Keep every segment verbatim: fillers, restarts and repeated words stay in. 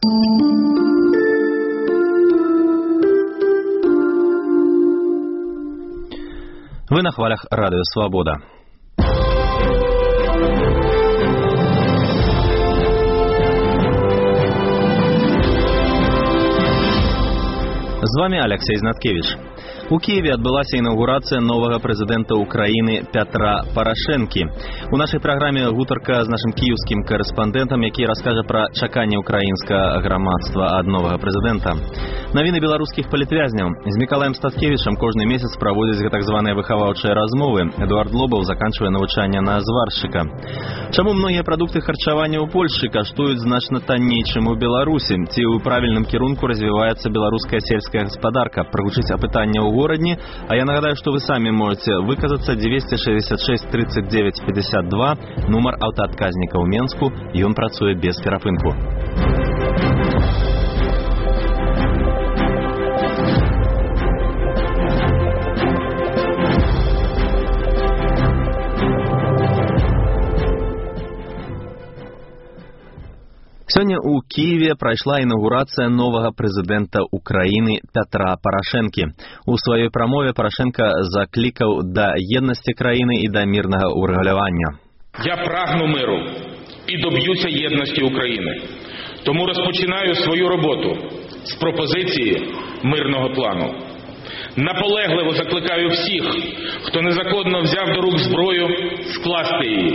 Вы на хвалях Радио Свобода. З вами Алексей Знаткевич. У Киеве адбылася інаўгурацыя новага прэзідэнта Украіны Пятра Парашэнкі. У нашай праграме гутарка з нашым кіеўскім карэспандэнтам, які раскажа пра чаканне украінскага грамадства ад новага прэзідэнта. Навіны беларускіх палітвязняў. З Мікалаем Статкевічам кожны месяц праводзяць так званыя выхаваўчыя размовы. Эдуард Лобаў заканчвае навучанне на зваршчыка. Чаму многія прадукты харчавання ў Польшчы каштуюць значна танней, чым у Беларусі? Ці ў правільным кірунку развіваецца беларуская сельская гаспадарка? Прагучыць апытанне ў горадні, а я нагадаю, што вы самі можете выказацца. Девятьсот шестьдесят шесть тридцать девять пятьдесят два, нумар аўтаадказніка ў Менску, ён працуе без перапынку. Сёння ў Киеве прайшла інаўгурацыя новага прэзідэнта Украіны Пятра Парашэнкі. У сваёй прамове Парашэнка заклікаў да єднасці краіны і да мірнага ўрэгулявання. Я прагну миру і доб'юся єдності України. Тому розпочинаю свою роботу з пропозиції мирного плану. Наполегливо закликаю всіх, хто незаконно взяв до рук зброю, скласти її.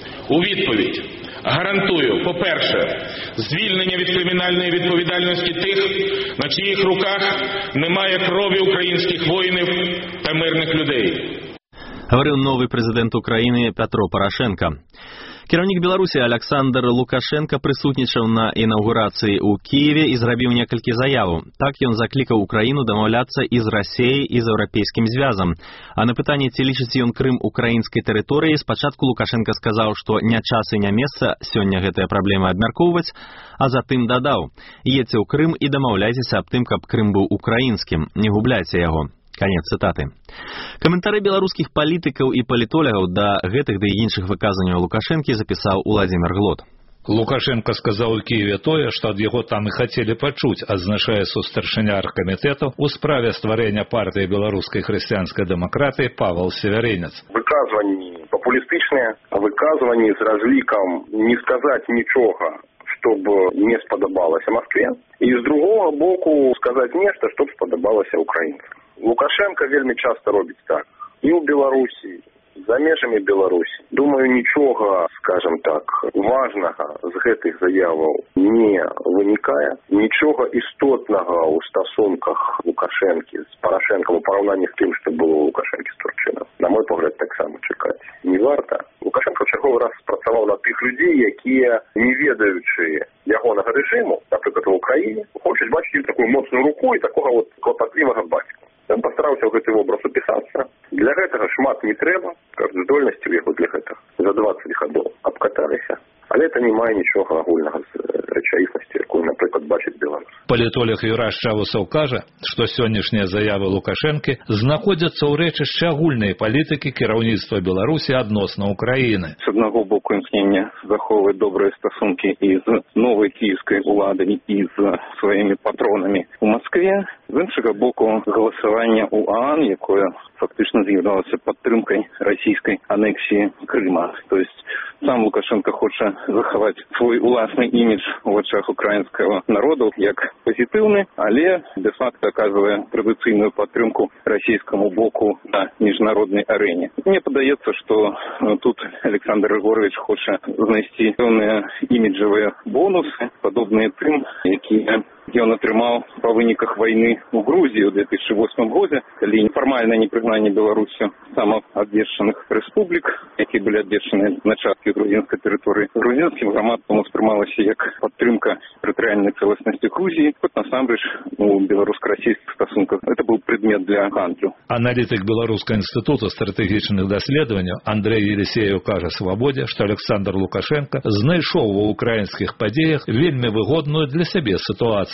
У відповідь гарантую, по-перше, звільнення від кримінальної відповідальності тих, на чиїх руках немає крові українських воїнів та мирних людей. Говорив новий президент України Петро Порошенко. Кіраўнік Беларусі Александр Лукашенко прысутнічаў на інаўгурацыі ў Киеве і зрабіў некалькі заяваў. Так ён заклікаў Украіну дамаўляцца і з Расіяй, і з Еўрапейскім звязам. А на пытанне, ці лічыць ён Крым украінскай тэрыторыяй, спачатку Лукашенко сказаў, што не час і не месца сёння гэтыя праблемы абмяркоўваць, а затым дадаў: «Едзьце ў Крым і дамаўляйцеся аб тым, каб Крым быў украінскім, не губляйце яго». Конец цитаты. Каментары беларускіх палітыкаў і палітолагаў да гэтых ды іншых выказванняў Лукашэнкі запісаў Уладзімір Глот. Лукашенко сказаў у Киеве тое, што ад яго там і хацелі пачуць, адзначае сустаршыня аргкамітэту ў справе стварэння партыі беларускай хрысціянскай дэмакратыі Павел Северинец. Выказванні папулістычныя, выказванні з разлікам не сказаць нічога, чтобы не спадабалася Москве, і з другого боку сказаць нешта, чтоб спадабалася украінцам. Лукашенко вельмі часто робіць так. І ў Беларусі, за межамі Беларусі. Думаю, нічога, скажем так, важнага з гэтых заяваў не вынікае. Нічога істотнага ў стасунках Лукашэнкі з Парашэнкам у параўнанні з тым, што было ў Лукашэнкі з Турчынам. На мой погляд, таксама чакаць не варта. Лукашенко ў чарговы раз спрацаваў на тых людзей, якія, не ведаючы ягонага рэжыму, напрыклад, у Украіне, хочуць бачыць такую моцную руку і такога вот клопатлівага бацьку. Ён пастараўся ў гэты вобраз упісацца. Для гэтага шмат не трэба, кажа, здольнасці ў яго для гэтага за дваццаць гадоў абкаталіся. Але это не мае нічога агульнага з рэчаіснасцю, якую, напрыклад, бачыць Беларусь. Палітолог Юраш Чавусаў кажа, што сённяшнія заявы Лукашэнкі знаходзяцца ў рэчышчы агульнай палітыкі кіраўніцтва Беларусі адносна Украіны. З аднаго боку імкнення захоўваць добрыя стасункі і з новай кіевскай уладай, і з сваімі патронамі ў Маскве, з іншага боку галасаванне ў ААН, якое фактычна з'яўлялася падтрымкай расійскай анексіі Крыма. То есть сам Лукашенко хоча захаваць свой уласны імідж у вачах украінскага народу як пазітыўны, але де-факто аказвае традыцыйную падтрымку расійскаму боку на міжнароднай арэне. Мне падаецца, што тут Александр Егорович хоча знайсці пэўныя іміджавыя бонусы, падобныя тым, якія ён атрымаў па выніках вайны ў Грузіі ў две тысячы восьмым годзе, калі нефармальнае непрызнанне Беларусі самаабвешчаных рэспублік, якія былі абвешчаны на часткі грузінскай тэрыторыі, грузінскім грамадствам успрымалася як падтрымка тэрытарыяльнай цэласнасці Грузіі, хоць насамрэч у беларуска-расійскіх стасунках это быў прадмет для гандлю. Аналітык Беларускага інстытута стратэгічных даследаванняў Андрэй Елисеев кажа Свабодзе, што Александр Лукашенко знайшоў ва ўкраінскіх падзеях вельмі выгодную для сябе сітуацыю.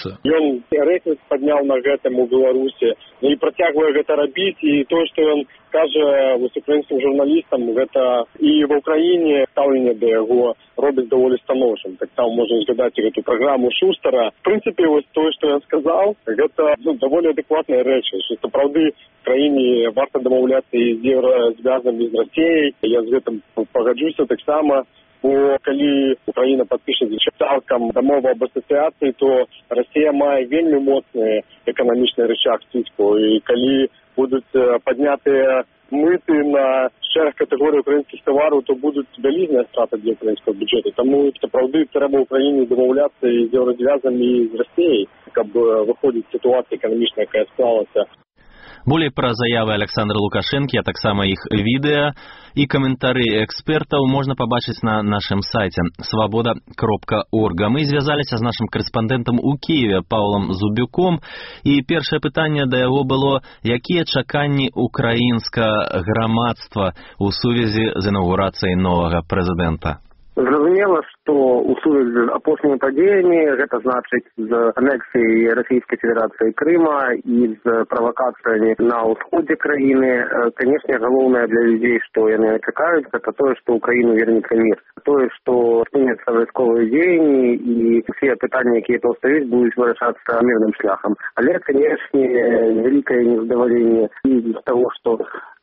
сітуацыю. Ён рэйтынг падняў на гэтым у Беларусі, ну і працягвае гэта рабіць, і тое, што ён кажа вось украінскім журналістам, гэта і ва ўкраіне стаўленне да яго робіць даволі станоўчым. Так там можна згадаць гэту праграму Шустара. В прынцыпе, вось тое, што ён сказаў, гэта ну, даволі адэкватная рэч, што сапраўды в краіне варта дамаўляцца і з еўразвязам, і з Расіяй. Я з гэтым пагаджуся таксама. Бо калі Украіна падпіша цалкам дамову аб асацыяцыі, то Расія мае вельмі моцны эканамічны рычаг ціску. І калі будуць паднятыя мыты на шэраг катэгорый украінскіх тавараў, то будуць вялізныя страты для украінскага бюджэту. Таму сапраўды трэба Украіне дамаўляцца і з еўразвязам, і з Расіяй, каб выходзіць сітуацыя эканамічная, якая склалася. Болей пра заявы Александра Лукашэнкі, а таксама іх відэа і каментары экспертаў можна пабачыць на нашым сайце свабода кропка орг. Мы звязаліся з нашым корэспандэнтам у Кіеве Паўлам Зубюком, і першае пытанне да яго было: якія чаканні украінскага грамадства ў сувязі з інаўгурацыяй новага прэзідэнта? Зразумела, што ў сувязі з апошнімі падзеямі, гэта значыць з анексіяй Расійскай Федэрацыі Крыма і з правакацыямі на ўсходзе краіны, канешне, галоўнае для людзей, што яны чакаюць, гэта тое, што ўкраіну вернецца мір. Тое, што спыняцца вайсковыя дзеянні і ўсе пытанні, якія паўстаюць, будуць вырашацца мірным шляхам. Але, канешне, вялікае незадаваленне з таго, што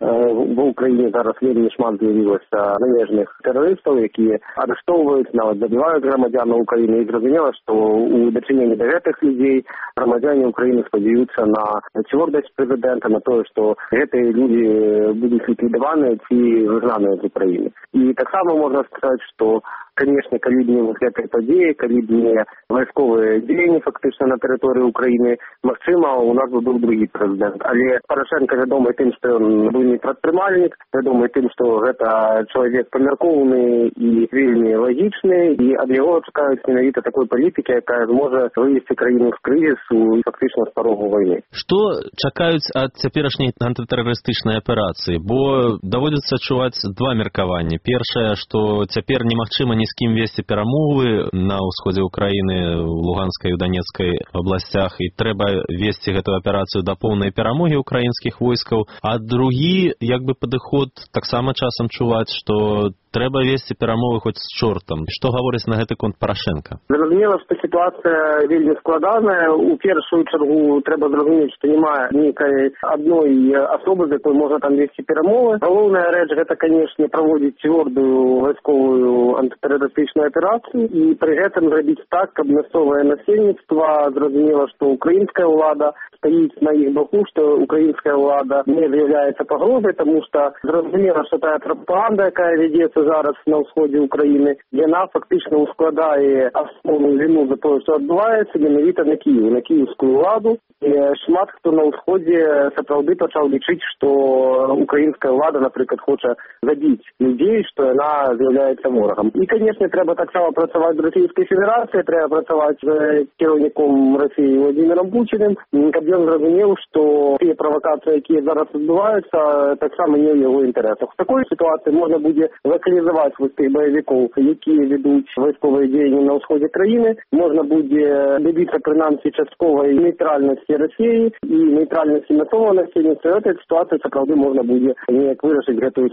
ва ўкраіне зараз вельмі шмат з'явілася замежных тэрарыстаў, якія арыштоўваюць, нават забіваюць грамадзянаў Украіны. І зразумела, што у дачыненні да гэтых людзей грамадзяне Украіны спадзяюцца на цвёрдасць прэзідэнта, на тое, што гэтыя людзі будуць ліквідаваныя ці выгнаныя з Украіны. І таксама можна сказаць, што конечно, калі б не гэтай падзеі, калі б не вайсковыя дзеянні фактычна на тэрыторыі Украіны, магчыма, у нас бы быў другі прэзідэнт. Але Парашенка вядомы тым, што ён буйны прадпрымальнік, вядомы тым, што гэта чалавек памяркоўны і вельмі лагічны, і ад яго чакаюць менавіта такой палітыкі, якая зможа вывесці краіну з крызісу і фактычна з парогу вайны. Што чакаюць ад цяперашняй антытэрарыстычнай аперацыі? Бо даводзіцца чуваць два меркаванні. Першае, што цяпер немагчыма ні з кім весці перамовы на ўсходзе Украіны, у Луганскай і Донецкай абласцях, і трэба весці гэту аперацыю да поўнай перамогі украінскіх войскаў. А другі, як бы падыход, таксама часам чуваць, што трэба весці перамовы хоць з чортам. Што гаворыць на гэты конт Парашенка? Зразумела, што сітуацыя вельмі складаная. У першую чаргу трэба зразумець, што няма нейкай адной асобы, з якой можна там весці перамовы. Галоўная рэч — гэта, канешне, праводзіць цвёрдую вайсковую антытэрарыстычную аперацыю і пры гэтым зрабіць так, каб мясцовае насельніцтва зразумела, што украінская ўлада стаіць на іх баку, што украінская ўлада не з'яўляецца пагрозай, таму што зразумела, што тая прапаганда, якая вядзецца зараз на ўсходзе Украіны, яна фактычна ускладае асноўную віну за тое, што адбываецца менавіта на Кіев, на кіеўскую ўладу. І шмат хто на ўсходзе сапраўды пачаў лічыць, што украінская ўлада, напрыклад, хоча забіць людзей, што яна з'яўляецца ворагам. І, канешне, трэба таксама працаваць з Расійскай Федэрацыяй, трэба працаваць з кіраўніком Расіі Владзімірам Пуціным, каб ён зразумеў, што тыя правакацыі, якія зараз адбываюцца, таксама не ў яго інтарэсах. В такой сітуацыі можна будзе лакалізаваць вось тых баевікоў, якія ведуць вайсковыя дзеянні на ўсходзе краіны. Можна будзе дабіцца прынамсі частковай нейтральнасці Расіі і нейтральнасці мясцовага насельніцтва. Гэтай сітуацыі сапраўды можна будзе неяк вырашыць гэтую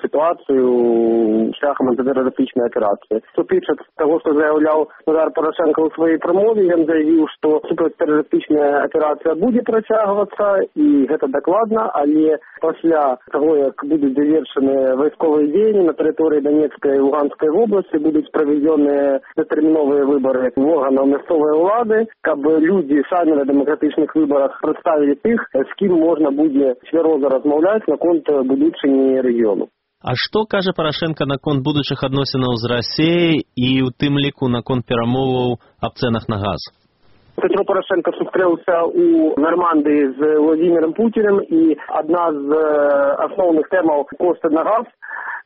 сітуацыю шляхам антытэрарыстычнай аперацыі. Што тычыцца таго, што заяўляў Петр Парашенка ў сваёй прамове, ён заявіў, што супрацьтэрарыстычная аперацыя будзе працягвацца, і гэта дакладна, але пасля таго, як будуць завершаны вайсковыя дзеянні на тэрыторыі Донецкай і Луганскай вобласці, будуць праведзёныя датэрміновыя выбары органаў мясцовай улады, каб людзі самі на дэмакратычных выбарах прадставілі тых, з кім можна будзе цвяроза размаўляць наконт будучыні рэгіёну. А што кажа Парашенка наконт будучых адносінаў з Расіяй і ў тым ліку наконт перамоваў аб цэнах на газ? Петро Порошенко сустрэўся у Нармандыі з Владзімірам Пуціним, і адна з асноўных тэмаў кошты на газ.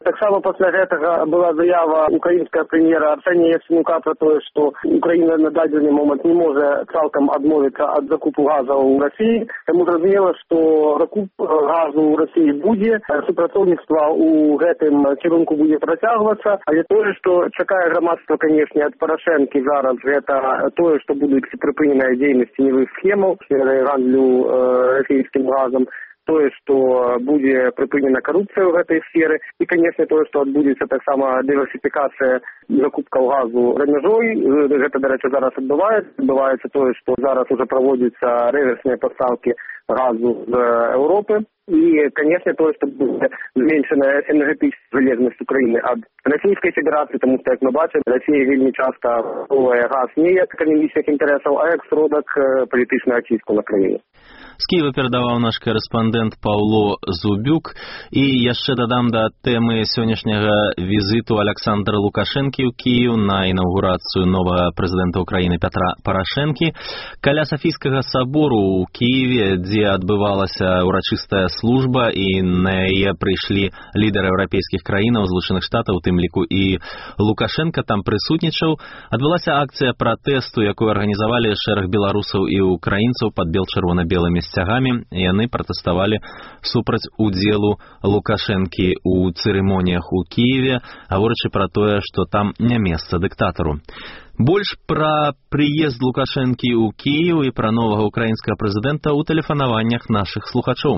Таксама пасля гэтага была заява украінскага прэм'ера Арсенія Яценюка про тое, што Украіна на дадзены момант не можа цалкам адмовіцца ад закупу газа ў Расіі. Таму зразумела, што закуп газу ў Расіі будзе, супрацоўніцтва ў гэтым кірунку будзе працягвацца, але тое, што чакае грамадства, канешне, ад Парашэнкі зараз, гэта тое, што будуць прыпыненыя дзейнасць ценевых схемаў, гандлю э, расійскім газам, тое, што будзе прыпынена карупцыя ў гэтай сферы і, канешне, тое, што адбудзецца таксама дыверсіфікацыя закупкаў газу за мяжой. Гэта, дарэчы, зараз адбываецца. Адбываецца тое, што зараз уже праводзяцца рэверсныя пастаўкі газу з Еўропы. И, конечно, то, что будет зменшена энергетическая залежность Украины от Российской Федерации, потому что, как мы бачим, Россия вельми часто пробує газ не як экономічних інтересів, а як сродок політичного тиску на країну. З Києва передавав наш кореспондент Павло Зубюк. І яшчэ дадам да тэмы сённяшняга візіту Александра Лукашэнкі ў Киев на інаўгурацыю новага прэзідэнта Украіны Пятра Парашэнкі. Каля Софійскага сабору ў Киеве, дзе адбывалася урачыстая служба, і на яе прыйшлі лідары еўрапейскіх краінаў, Злучаных Штатаў, у тым ліку і Лукашенко там прысутнічаў, адбылася акцыя пратэсту, якую арганізавалі шэраг беларусаў і украінцаў пад бел-чырвона-белымі сцягамі. Яны пратэставалі супраць удзелу Лукашэнкі ў цырымоніях у Киеве, гаворачы пра тое, што там не месца дыктатару. Больш пра прыезд Лукашэнкі ў Киев і пра новага украінскага прэзідэнта ў тэлефанаваннях нашых слухачоў.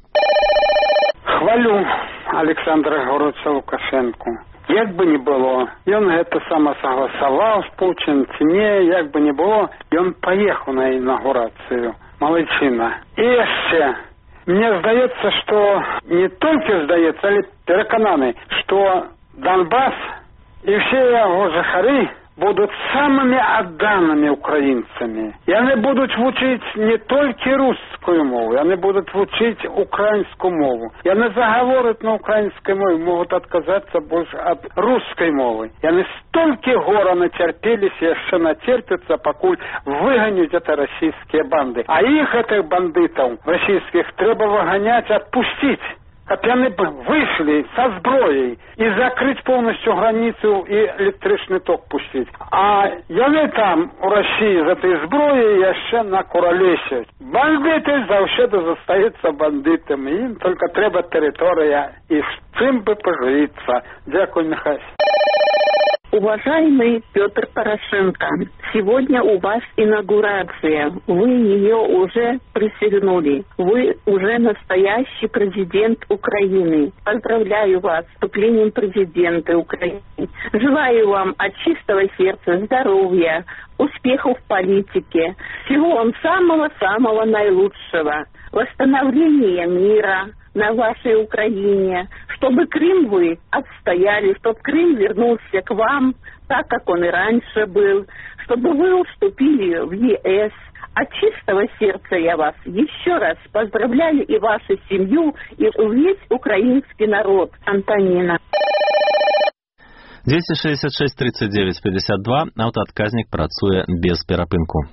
Хвалю Александра Григоровича Лукашенку. Як бы ни было, ён гэта самасагласаваў з Путін, ці не, як бы ни было, ён паехаў на інаўгурацыю. Малайчына. І яшчэ, мне здаецца, што не толькі здаецца, але перакананы, што Донбас і ўсе яго жыхары будуць самымі адданымі украінцамі. Яны будуць вучыць не толькі рускую мову, яны будуць вучыць украінскую мову. Яны загавораць на украінскай мове, могуць адказацца больш ад рускай мовы. Яны столькі гора нацярпеліся, яшчэ нацерпяцца, пакуль выганяць это расійскія банды. А іх, гэтых бандытаў расійскіх, трэба выганяць, адпусціць. Каб яны выйшлі са зброяй і закрыць поўнасцю граніцу і электрычны ток пусціць. А яны там, у Расіі, з этой зброяй яшчэ накуралесяць. Бандыты заўсёды застаюцца бандытамі. Ім толькі трэба тэрыторыя і з чым бы пажывіцца. Дзякуй, Михась. Уважаемый Петр Порошенко, сегодня у вас инаугурация. Вы ее уже присягнули. Вы уже настоящий президент Украины. Поздравляю вас с вступлением президента Украины. Желаю вам от чистого сердца здоровья, успехов в политике, всего вам самого-самого наилучшего, восстановления мира на вашей Украине, чтобы Крым вы отстояли, чтобы Крым вернулся к вам, так, как он и раньше был, чтобы вы вступили в ЕС. От чистого сердца я вас еще раз поздравляю и вашу семью, и весь украинский народ. Антонина. двести шестьдесят шесть тридцать девять пятьдесят два. Аўтаадказнік працуе без перапынку.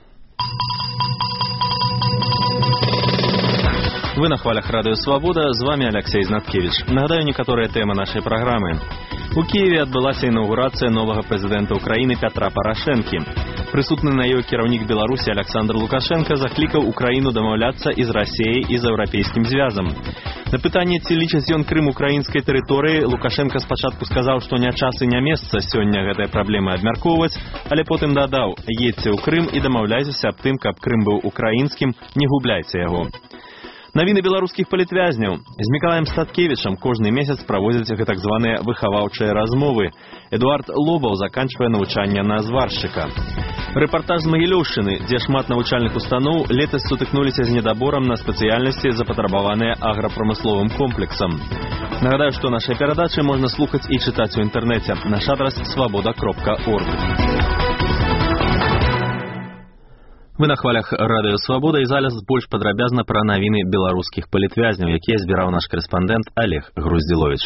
Вы на хвалях Радио Свобода, з вами Алексей Знаткевич. Нагадаю некаторыя тэмы нашай праграмы. У Киеве адбылася інаўгурацыя новага прэзідэнта Украіны Пятра Парашэнкі. Прысутны на ёй кіраўнік Беларусі Александр Лукашенко заклікаў Украіну дамаўляцца і з Расіяй, і з Еўрапейскім звязам. На пытанне, ці лічыць ён Крым украінскай тэрыторыяй, Лукашенко спачатку сказаў, што не час і не месца сёння гэтыя праблемы абмяркоўваць, але потым дадаў: едзьце ў Крым і дамаўляйцеся аб тым, каб Крым быў украінскім, не губляйце яго. Навіны беларускіх палітвязняў. З Мікалаем Статкевічам кожны месяц праводзяць гэтак званыя выхаваўчыя размовы. Эдуард Лобаў заканчвае навучанне на зваршчыка. Рэпартаж з Магілёўшчыны, дзе шмат навучальных устаноў летась сутыкнуліся з недаборам на спецыяльнасці, запатрабаваныя аграпрамысловым комплексам. Нагадаю, што нашыя перадачы можна слухаць і чытаць у інтэрнэце. Наш адрас свабода кропка орг. Вы на хвалях Радио Свобода, і зараз больш падрабязна пра навіны беларускіх палітвязняў, якія збіраў наш корэспандэнт Олег Груздзіловіч.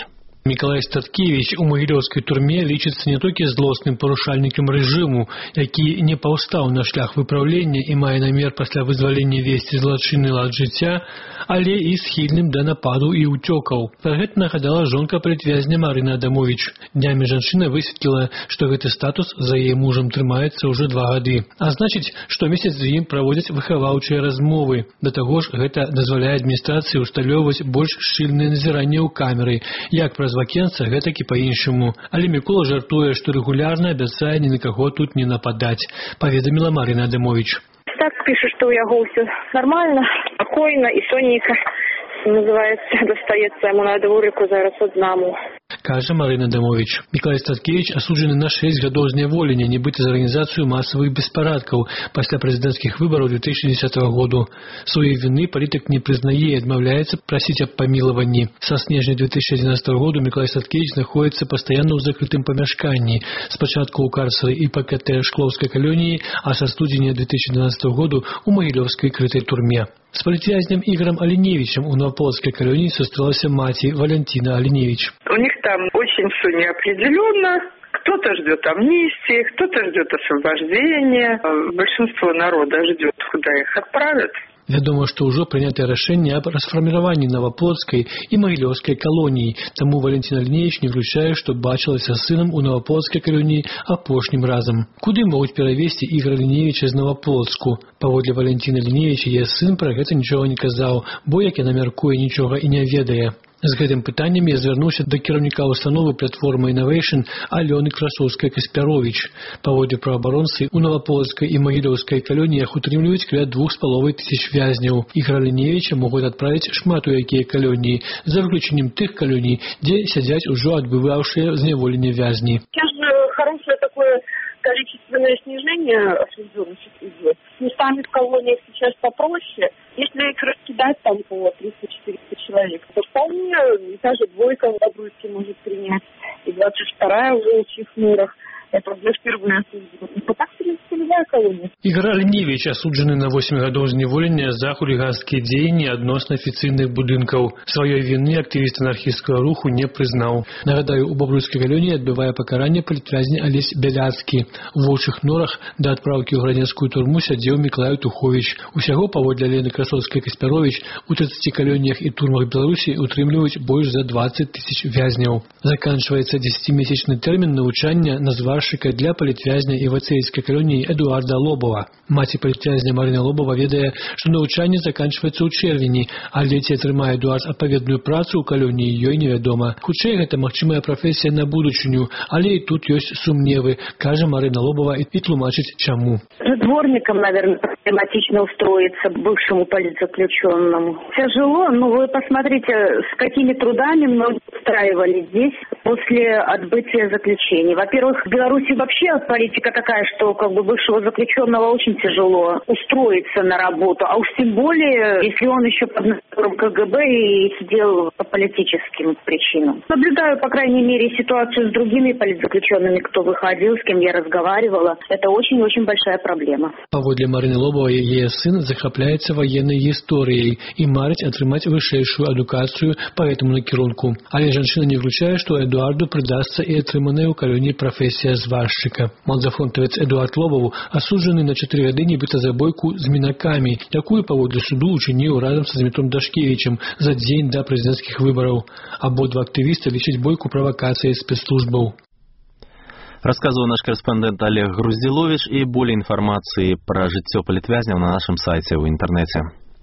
Миколай Статкевич у магілёўскай турме лічыцца не толькі злосным парушальнікам рэжыму, які не паўстаў на шлях выпраўлення і мае намер пасля вызвалення весці злачынны лад жыцця, але і схільным да нападу і ўцёкаў. Пра гэта нагадала жонка палітвязня Марына Адамовіч. Днямі жанчына высветліла, што гэты статус за яе мужам трымаецца ўжо два гады. А значыць, штомесяц з ім праводзяць выхаваўчыя размовы. Да таго ж, гэта дазваляе адміністрацыі ўсталёўваць больш шчыльнае назіранне ў камеры, як праз вакенца, гэтак і па-іншаму. Але Мікола жартуе, што рэгулярна абяцае ні на каго тут не нападаць, паведаміла Марына Адамовіч. Так піша, што ў яго ўсё нармальна, спакойна і сонненька, называецца, дастаецца яму на дворыку зараз аднаму. Кажа Марына Адамовіч. Миколай Статкевич асуджаны на шэсць гадоў зняволення, нібыта за арганізацыю масавых беспарадкаў пасля прэзідэнцкіх выбараў две тысячи десятого году. Сваёй віны палітык не прызнае і адмаўляецца прасіць аб памілаванні. Са снежня две тысячи одиннадцатого году Миколай Статкевич знаходіцца пастаянна ў закрытым памяшканні. Спачатку ў карцеры і ПКТ Шклоўскай калоніі, а са студзеня две тысячи двенадцатого году ў магілёўскай крытай турме. С палітвязнем Игорем Оленевичем у Новополоцкой колонии состралась мать Валентина Оленевич. У них там очень все неопределенно. Кто-то ждет амнистии, кто-то ждет освобождения. Большинство народа ждет, куда их отправят. Вядома, што ўжо прынятае рашэнне аб расфарміраванні Новополоцкай і магілёўскай калоніі, таму Валентин Оленевич не выключае, што бачылася з сынам у Новополоцкай калоніі апошнім разам. Куды могуць перавесці Ігора Оленевича з Новополоцку? Паводле Валентина Оленевича, яе сын пра гэта нічога не казаў, бо, як яна мяркуе, нічога і не ведае. З гэтым пытаннем я звярнуўся да кіраўніка установы платформы Innovation Алёны Красоўскай-Каспяровіч. Паводле праваабаронцы, у Новополоцкай і магілёўскай калоніях утрымліваюць каля двух з паловай тысяч вязняў. Ігора Оленевича могуць адправіць шмат у якія калоніі, за выключэннем тых калоній, дзе сядзяць ужо адбываўшыя зняволенне вязні. Хорошее такое количественное снижение осужденных идет. Местами в колониях сейчас попроще. Если их раскидать там по триста-четыреста человек, то вполне даже двойка в Добруйске может принять. И двадцать вторая уже у Чехмурах. Это уже впервые осужденный. И так целевая колония. Ігор Оленевич асуджаны на восемь гадоў зняволення за хуліганскія дзеянні адносна афіцыйных будынкаў. Сваёй віны актывіст анархісцкага руху не прызнаў. Нагадаю, у Бобруйскай калоніі адбывае пакаранне палітвязня Алесь Бяляцкі. У воўчых норах да адпраўкі ў грамадзянскую турму сядзеў Міклай Тухович. Усяго, паводле Алены Красоўскай-Каспяровіч, у тридцати калоніях і турмах Беларусі утрымліваюць больш за двадцать тысяч вязняў. Заканчваецца дзесяцімесячны тэрмін навучання на зваршчыка для палітвязня і вацейскай калоніі Эдуарда Лобова. Маці палітвязня Марына Лобова ведае, што навучанне заканчваецца ў чэрвені, але ці атрымае Эдуард адпаведную працу ў калоніі, ёй невядома. Хутчэй, гэта магчымая прафесія на будучыню, але і тут ёсць сумневы, кажа Марына Лобова і тлумачыць чаму. Дворником, наверное, проблематично устроиться бывшему политзаключенному. Тяжело, но вы посмотрите, с какими трудами многие устраивали здесь после отбытия заключения. Во-первых, в Беларуси вообще политика такая, что как бы бывшего заключенного очень тяжело устроиться на работу, а уж тем более, если он еще под надзором КГБ и сидел по политическим причинам. Наблюдаю, по крайней мере, ситуацию с другими политзаключенными, кто выходил, с кем я разговаривала. Это очень-очень большая проблема. Паводле Марыны Лобовай, яе сын захапляецца военной гісторыяй і марыць атрымаць вышэйшую адукацыю па гэтаму накірунку. Але жанчына не выключае, што Эдуарду прыдасца і атрыманая ў калоніі прафесія зваршчыка. Молодзафронтавец Эдуард Лобов асуджаны на чатыры гады нібыта за бойку з мінакамі, якую паводле суду учыніў разам са Змітром Дашкевічем за дзень да прэзідэнцкіх выбараў. Абодва актывіста лічаць бойку правакацыяй спецслужбаў. Рассказывал наш корреспондент Олег Груздилович, и более информации про жыццё палітвязняў на нашем сайте в интернете.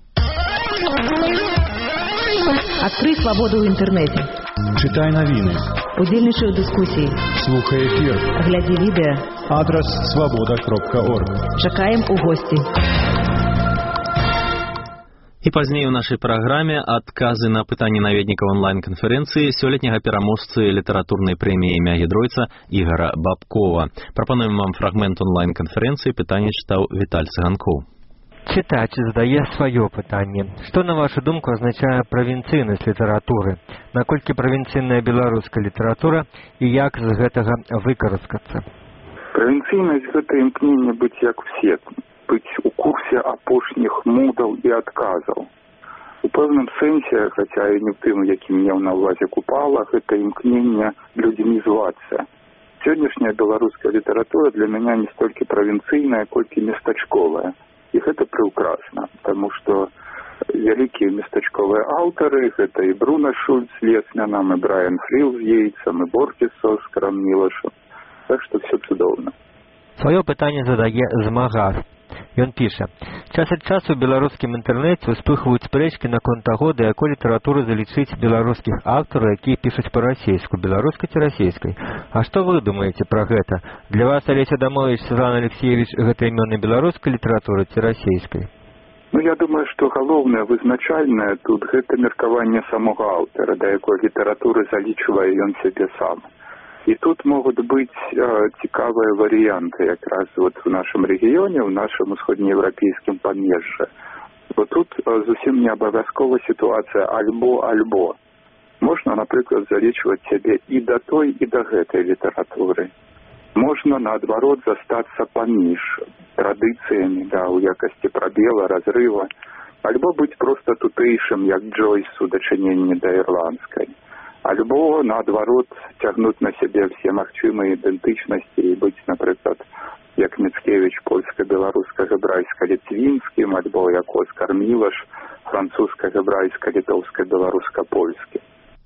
Открой свободу в интернете. Читай новины. Удзельнічай у дискуссии. Слухай эфир. Гляди відео. Адрес свобода кропка орг. Чакаем у гости. І пазней у нашай праграме адказы на пытанні наведнікаў онлайн-канферэнцыі сёлетняга пераможцы літаратурнай прэміі імя Гідройца Ігара Бабкова. Прапануем вам фрагмент онлайн-канферэнцыі, пытанне чытаў Віталь Цыганкоў. Чытач задае сваё пытанне. Што, на вашу думку, азначае правінцыйнасць літаратуры? Наколькі правінцыйная беларуская літаратура і як з гэтага выкараскацца? Правінцыйнасць — гэта імкненне быць як усе, быць у курсе апошніх мудаў і адказаў. У пэўным сэнсе, хаця і не ў тым, які меў на ўвазе Купала, гэта імкненне людзьмі звацца. Сённяшняя беларуская літаратура для мяне не столькі правінцыйная, колькі местачковая. І гэта прыўкрасна, таму што вялікія местачковыя аўтары, гэта і Бруно Шульц з Лесмянам, і Брайан Фрил з Ейцам, і Борхес з Оскарам Мілашам. Так што все цудоўна. Сваё пытанне задае Змагар. Ён піша: час ад часу ў беларускім інтэрнэце успыхваюць спрэчкі наконт таго, да якой літаратуры залічыць беларускіх аўтараў, якія пішуць па-расейску, беларускай ці расейскай. А што вы думаеце пра гэта? Для вас, Алеся Адамович, Светлана Алексеевич, гэта імёны беларускай літаратуры ці расейскай? Ну, я думаю, што галоўнае вызначальнае тут гэта меркаванне самога аўтара, да якой літаратуры залічвае ён сябе сам. І тут могуць быць э, цікавыя варыянты якраз вот в нашым рэгіёне, в нашым усходнееўрапейскім памежжы. Бо тут э, зусім не абавязкова сітуацыя альбо-альбо. Можна, напрыклад, залічваць сябе і да той, і да гэтай літаратуры. Можна, наадварот, застацца паміж традыцыямі, да, у якасці прабела, разрыва, альбо быць проста тутэйшым, як Джойс у дачыненні да ірландскай. Альбо, наадварот, цягнуць на сябе все магчымыя ідэнтычнасці і быць, напрыклад, як Міцкевіч польска-беларуска-габрайска-літвінскім, альбо як Оскар Мілаш французска-габрайска-літоўска-беларуска-польскім.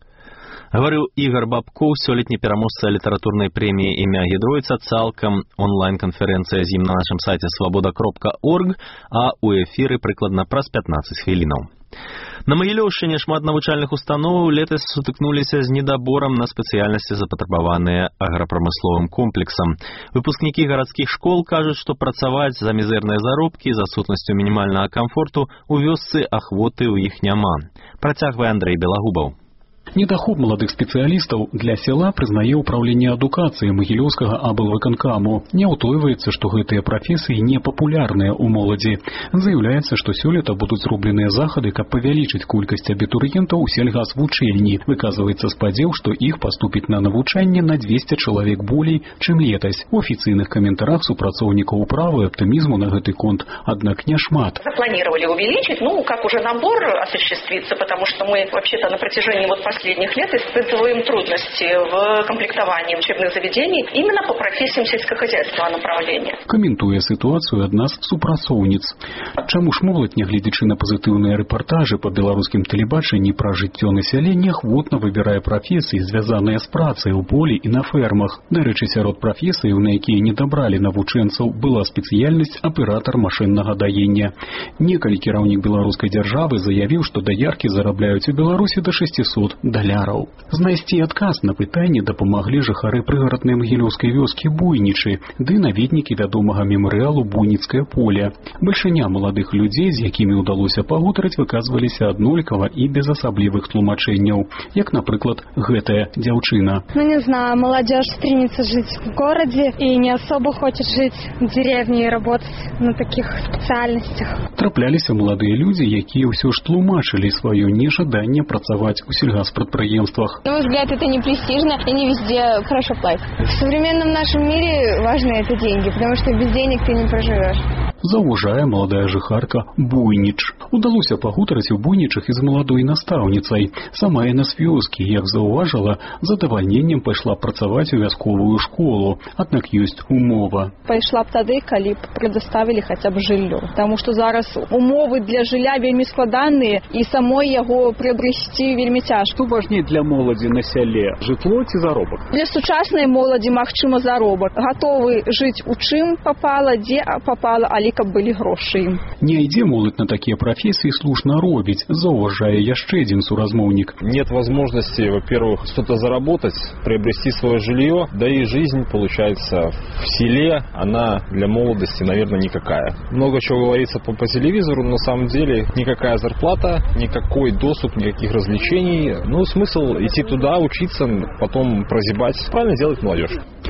Гаварыў Ігар Бабкоў, сёлетні пераможца літаратурнай прэміі імя Гідроіца, цалкам онлайн-канферэнцыя з ім на нашым сайце свабода кропка орг, а ў эфіры прыкладна праз пятнаццаць хвілінаў. На Магілёўшчыне шмат навучальных установаў летась сутыкнуліся з недаборам на спецыяльнасці, запатрабаваныя аграпрамысловым комплексам. Выпускнікі гарадскіх школ кажуць, што працаваць за мізэрныя заробкі з адсутнасцю мінімальнага камфорту у вёсцы ахвоты ў іх няма. Працягвае Андрэй Белагубаў. Недахоп маладых спецыялістаў для села прызнае ўпраўленне адукацыі Магілёўскага аблвыканкаму. Не ўтойваецца, што гэтыя прафесіі не папулярныя ў моладзі. Заяўляецца, што сёлета будуць зробленыя захады, каб павялічыць колькасць абітурыентаў у сельгасвучэльні. Выказваецца спадзеў, што іх паступіць на навучанне на дзвесце чалавек болей, чым летась. У афіцыйных каментарах супрацоўнікаў управы аптымізму на гэты конт, аднак няшмат. Запланировали увеличить, ну, как уже набор осуществится, потому что мы вообще-то на протяжении вот последних лет испытываем трудности в комплектовании учебных заведений именно по профессиям сельскохозяйственного направления. Комментуя ситуацию одна з супрацоўніц. Чаму ж моладзь, нягледзячы на пазітыўныя рэпартажы па беларускім тэлебачанні пра жыццё насялення, ахвотна выбірае прафесіі, звязаныя з працай у полі і на фермах. Дарэчы, сярод прафесіяў, на якія не дабралі навучэнцаў, была спецыяльнасць аператар машыннага даення. Некалі кіраўнік беларускай дзяржавы заявіў, што даяркі зарабляюць у Беларусі да шасцісот даляраў. Знайсці адказ на пытанне дапамаглі жыхары прыгараднай магілёўскай вёскі Буйнічы ды наведнікі вядомага мемарыялу Буйніцкае поле. Бальшыня маладых людзей, з якімі ўдалося пагутарыць, выказваліся аднолькава і без асаблівых тлумачэнняў, як, напрыклад, гэтая дзяўчына. Ну, не знаю, молодежь стремится жить в городе и не особо хочет жить в деревне и работать на таких специальностях. Трапляліся маладыя людзі, якія ўсё ж тлумачылі сваё нежаданне працаваць у сельгаспрадпрыемствах. На мой взгляд, это не престижно и не везде хорошо платят. В современном нашем мире важно это деньги, потому что без денег ты не проживешь. Заўважае маладая жыхарка Буйніч. Удалося пагутарыць у Буйнічах і з маладой настаўніцай. Сама яна з вёскі, як заўважыла, з задавальненнем пайшла працаваць у вясковую школу. Аднак ёсць умова. Пайшла б тады, калі б прадоставілі хаця б жыллё. Таму што зараз умовы для жылля вельмі складаныя і самой яго прыабрасці вельмі цяжка. Што важней для моладзі на сяле? Жытло ці заробак? Для сучаснай моладзі магчыма заробак. Гатовы жыць у чым папала, дзе папала, але каб былі грошы ім. Не ідзе моладзь на такія прафесіі слушна робіць, заўважае яшчэ адзін суразмоўнік. Нет возможности, во-первых, что-то заработать, приобрести свое жилье, да и жизнь, получается, в селе, она для молодости, наверное, никакая. Много чего говорится по, по телевизору, но на самом деле никакая зарплата, никакой досуг, никаких развлечений. Ну, смысл идти туда, учиться, потом прозябать. Правильно делает молодежь.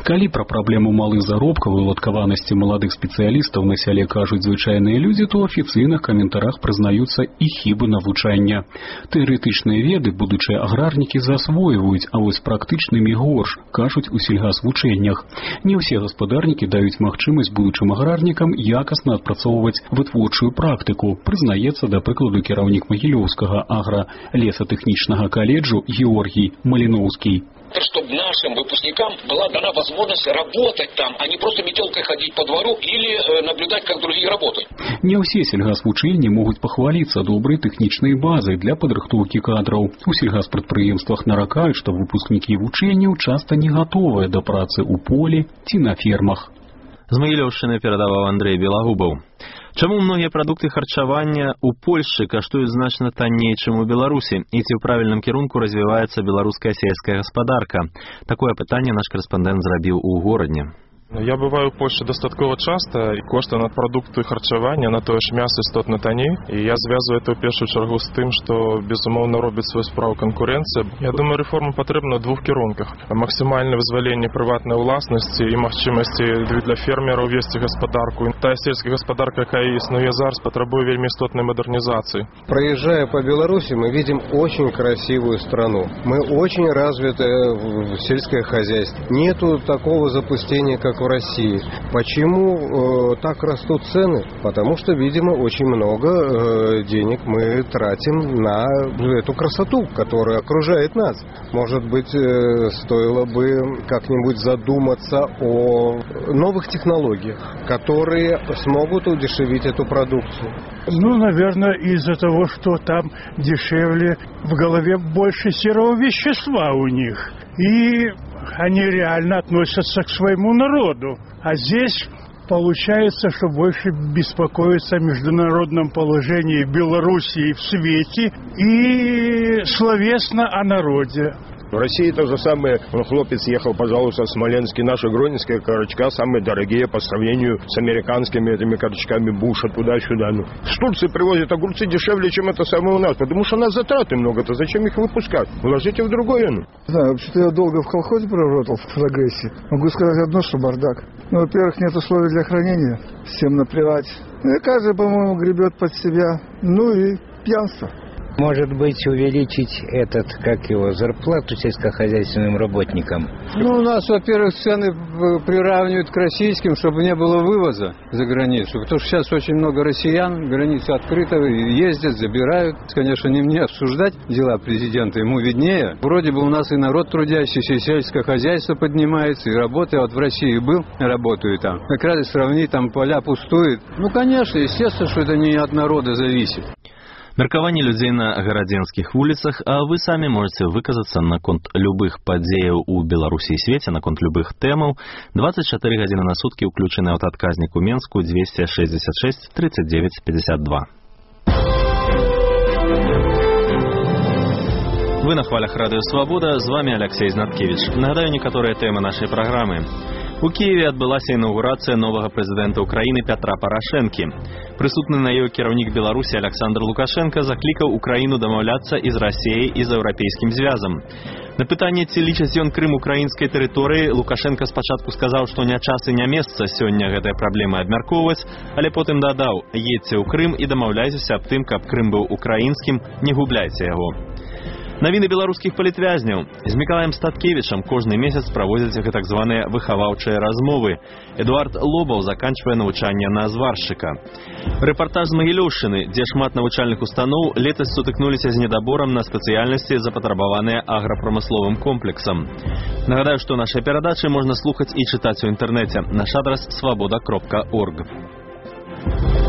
Калі пра праблему малых заробкаў і уладкаванасці маладых спецыялістаў на сяле кажуць звычайныя людзі, то ў афіцыйных каментарах прызнаюцца і хібы навучання. Тэарэтычныя веды будучыя аграрнікі засвойваюць, а вось практычнымі горш, кажуць у сельгасвучэннях. Не ўсе гаспадарнікі даюць магчымасць будучым аграрнікам якасна адпрацоўваць вытворчую практыку, прызнаецца, да прыкладу, кіраўнік Магілёўскага агра-лесатэхнічнага каледжу Георгий Малиновский. Чтобы нашим выпускникам была дана возможность работать там, а не просто метелкой ходить по двору или э, наблюдать, как другие работают. Не ўсе сельгасвучэнні могуць пахваліцца добрай тэхнічнай базай для падрыхтоўкі кадраў. У сельгаспрадпрыемствах наракаюць, што выпускнікі вучэнняў часта не гатовыя да працы ў полі ці на фермах. З Магілёўшчыны перадаваў Андрэй Белагубаў. Чаму многія прадукты харчавання ў Польшчы каштуюць значна танней, чым у Беларусі? І ці ў правільным кірунку развіваецца беларуская сельская гаспадарка? Такое пытанне наш карэспандэнт зрабіў у горадні. Я бываю в Польше достатково часто, и кошты на продукты харчавання, на тое ж мясо істотна танней. И я звязываю это в першую чергу з тым, што, безумоўна, робіць свою справу конкуренція. Я думаю, реформа патрэбна ў двух кірунках. Максімальне вызваленне прыватнай уласнасці і магчымасці для фермераў весці гаспадарку. Тая сельская гаспадарка, якая існуе зараз, патрабуе вельмі істотнай модернизации. Проезжая по Беларуси, мы видим очень красивую страну. Мы очень развитое сельское хозяйство. Нету такого запустения, как в России. Почему э, так растут цены? Потому что, видимо, очень много э, денег мы тратим на эту красоту, которая окружает нас. Может быть, э, стоило бы как-нибудь задуматься о новых технологиях, которые смогут удешевить эту продукцию. Ну, наверное, из-за того, что там дешевле, в голове больше серого вещества у них. И они реально относятся к своему народу. А здесь получается, что больше беспокоится о международном положении Белоруссии в свете и словесно о народе. В России то же самое. Хлопец ехал, пожалуйста, в Смоленске. Наши гронинские корочка самые дорогие по сравнению с американскими этими корочками Буша туда-сюда. Ну, с Турции привозят огурцы дешевле, чем это самое у нас. Потому что у нас затраты много-то. Зачем их выпускать? Вложите в другое. Ну. Не знаю, вообще-то я долго в колхозе проработал в прогрессе. Могу сказать одно, что бардак. Ну, во-первых, нет условий для хранения. Всем наплевать. И каждый, по-моему, гребет под себя. Ну и пьянство. Может быть, увеличить этот, как его, зарплату сельскохозяйственным работникам? Ну, у нас, во-первых, цены приравнивают к российским, чтобы не было вывоза за границу. Потому что сейчас очень много россиян, граница открыта, ездят, забирают. Конечно, не мне обсуждать дела президента, ему виднее. Вроде бы у нас и народ трудящийся, и сельское хозяйство поднимается, и работа. Я вот в России был, работаю там. Как раз сравнить, там поля пустуют. Ну, конечно, естественно, что это не от народа зависит. Меркаванне людзей на гарадзенскіх вуліцах, а вы самі можаце выказацца наконт любых падзеяў у Беларусі і свеце, наконт любых тэмаў. двадцать четыре гадзіны на суткі ўключаны аўтаадказнік у Менску двести шестьдесят шесть тридцать девять пятьдесят два. Вы на хвалях Радыё Свабода, з вами Алексей Знаткевич. Нагадаю некаторыя тэмы нашай праграмы. У Киеве адбылася інаўгурацыя новага прэзідэнта Украіны Пятра Парашэнкі. Прысутны на ёй кіраўнік Беларусі Александр Лукашенко заклікаў Украіну дамаўляцца і з Расіяй, і з еўрапейскім звязам. На пытанне, ці лічыць ён Крым украінскай тэрыторыі, Лукашенко спачатку сказаў, што не час і не месца сёння гэтыя праблемы абмяркоўваць, але потым дадаў: едзьце ў Крым і дамаўляйцеся аб тым, каб Крым быў украінскім, не губляйце яго. Навіны беларускіх палітвязняў. З Мікалаем Статкевічам кожны месяц праводзяць так званыя выхаваўчыя размовы. Эдуард Лобаў заканчвае навучанне на зваршчыка. Рэпартаж з Магілёўшчыны, дзе шмат навучальных устаноў летась сутыкнуліся з недаборам на спецыяльнасці, запатрабаваныя аграпрамысловым комплексам. Нагадаю, што нашыя перадачы можна слухаць і чытаць у інтэрнэце. Наш адрас свабода кропка орг.